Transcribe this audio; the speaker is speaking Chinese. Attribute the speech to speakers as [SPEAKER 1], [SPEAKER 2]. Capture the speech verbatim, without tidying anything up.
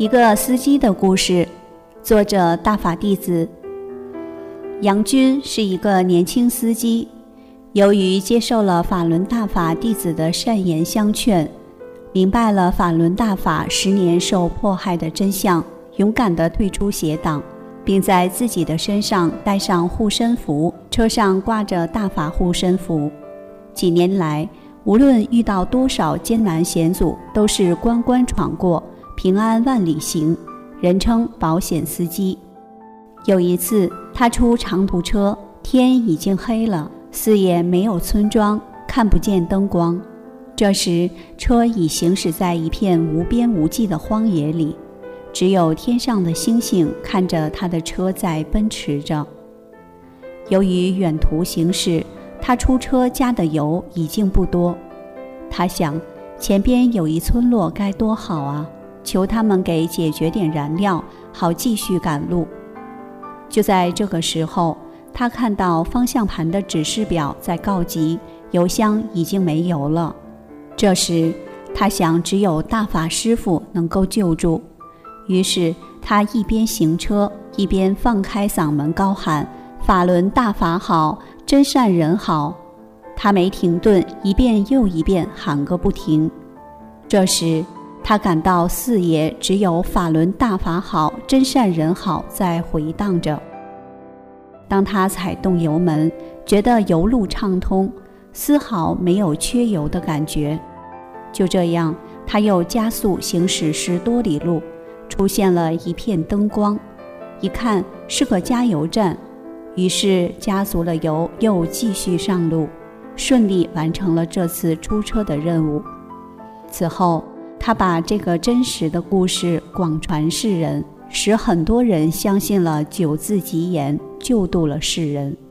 [SPEAKER 1] 一个司机的故事，作者大法弟子。杨军是一个年轻司机，由于接受了法轮大法弟子的善言相劝，明白了法轮大法十年受迫害的真相，勇敢地退出邪党，并在自己的身上带上护身符，车上挂着大法护身符。几年来，无论遇到多少艰难险阻，都是关关闯过，平安万里行，人称保险司机。有一次他出长途车，天已经黑了，四野没有村庄，看不见灯光。这时车已行驶在一片无边无际的荒野里，只有天上的星星看着他的车在奔驰着。由于远途行驶，他出车加的油已经不多，他想前边有一村落该多好啊，求他们给解决点燃料，好继续赶路。就在这个时候，他看到方向盘的指示表在告急，油箱已经没油了。这时他想只有大法师父能够救助，于是他一边行车，一边放开嗓门高喊：法轮大法好，真善人好。他没停顿，一遍又一遍喊个不停。这时他感到四野只有法轮大法好，真善人好在回荡着。当他踩动油门，觉得油路畅通，丝毫没有缺油的感觉。就这样，他又加速行驶十多里路，出现了一片灯光，一看是个加油站，于是加足了油，又继续上路，顺利完成了这次出车的任务。此后他把这个真实的故事广传世人，使很多人相信了九字吉言，救度了世人。